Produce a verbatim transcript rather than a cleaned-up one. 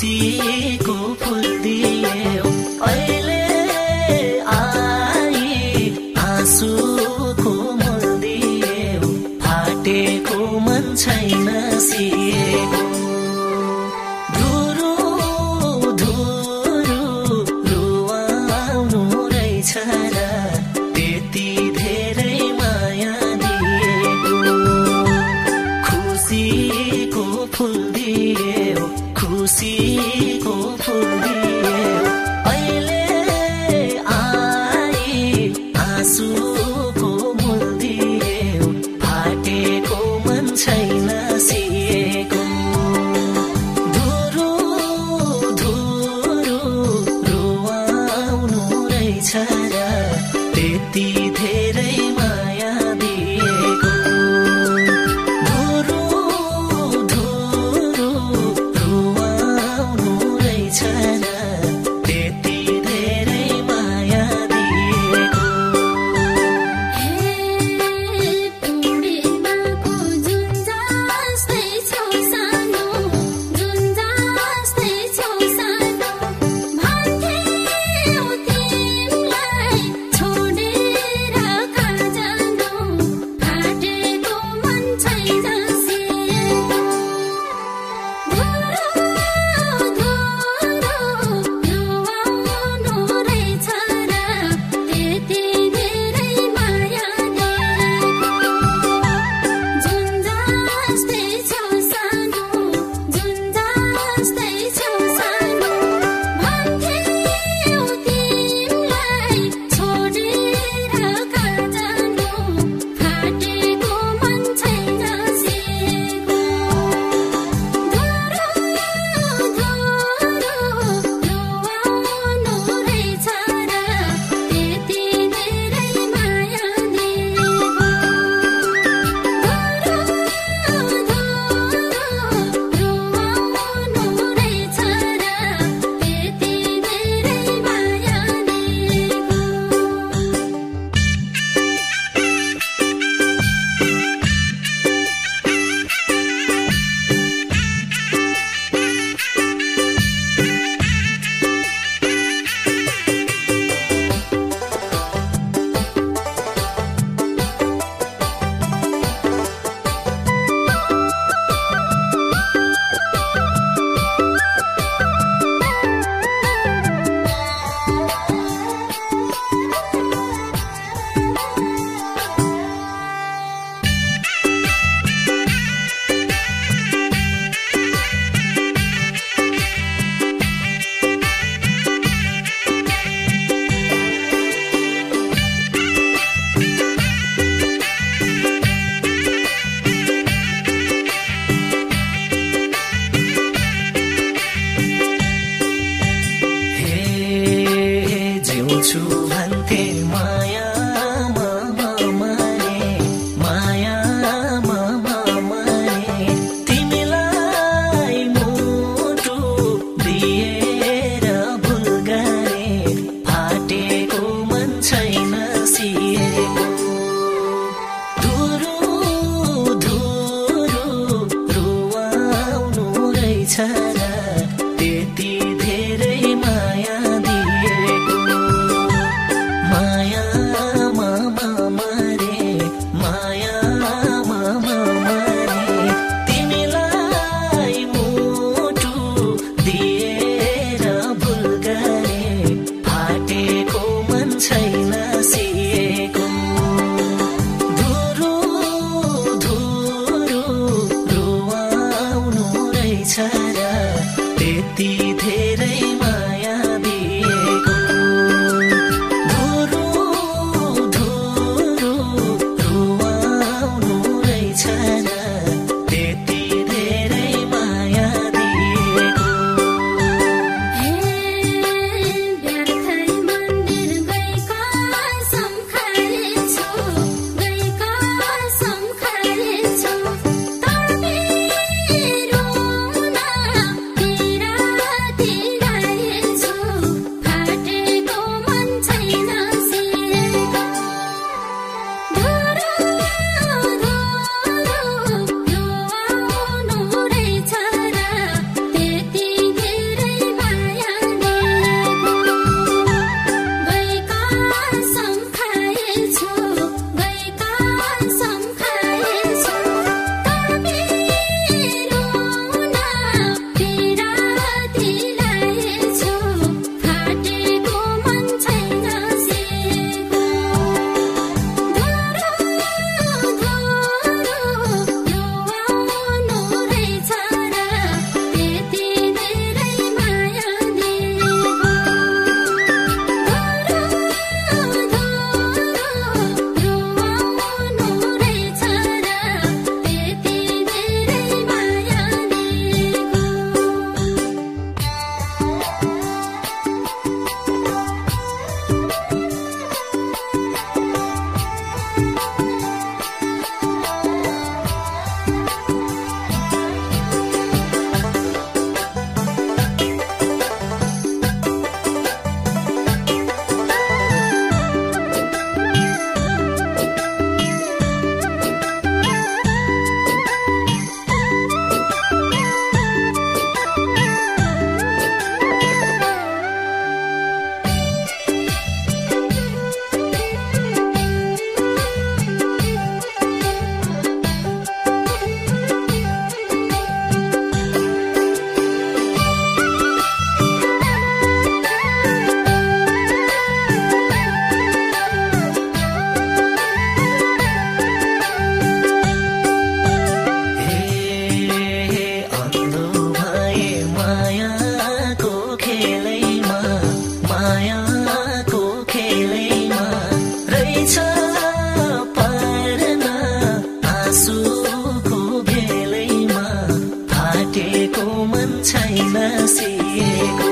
खुसीको फुल दियौ अहिले आई आँसुको मोल दियौ फाटेको मन छैन सिएको धुरु धुरु रुवाउनु रहेछ र त्यति धेरै माया दिएको खुसीको फुल दियौ खुसीको फुल दियौ अहिले आई आँसुको मोल दियौ फाटेको मन छैन सिएको धुरु धुरु रुवाउनु रहेछ र त्यति धेरै माया दिएको धुरु धुरु रुवाउनु रहेछ र त्यति धेरै माया दिएको पूर्णिमाको जुन जस्तै छौ सानो जुन जस्तै छौ सानो भन्थ्यौ तिमीलाई छोडेर कहाँ जानु फाटेको मन छैन सिएको धुरु धुरु रुवाउनु रहेछ र त्यति धेरै माया दिएको जुन जस्तै छौ सानो जुन जस्तै छौ सानो भन्थ्यौ तिमीलाई छोडेर कहाँ जानु फाटेको मन छैन सिएको धुरु धुरु रुवाउनु रहेछ र त्यति धेरै माया दिएको धुरु धुरु रुवाउनु रहेछ र त्यति धेरै माया हे जिउँछु भन्थे मायामा मरे मायामा मरे तिमीलाई मुटु दिएर भुल गरे फाटेको मन छैन सिएको धुरु धुरु रुवाउनु रहेछ र त्यति धेरै माया दिएको मायामा मरे मायामा मरे तिमीलाई मुटु दिएर भुल गरे फाटेको मन छैन सिएको धुरु धुरु रुवाउनु रहेछ र त्यति धेरै माया दिएको धुरु धुरु रुवाउनु रहेछ र त्यति धेरै माया दिएको व्यर्थै मन्दिर गएका सम्खालेछु गएका सम्खालेछु तर मेरो मायाको खेलैमा मायाको खेलैमा रहेछ पर्न आँसुको भेलैमा फाटेको मन छैन सिएको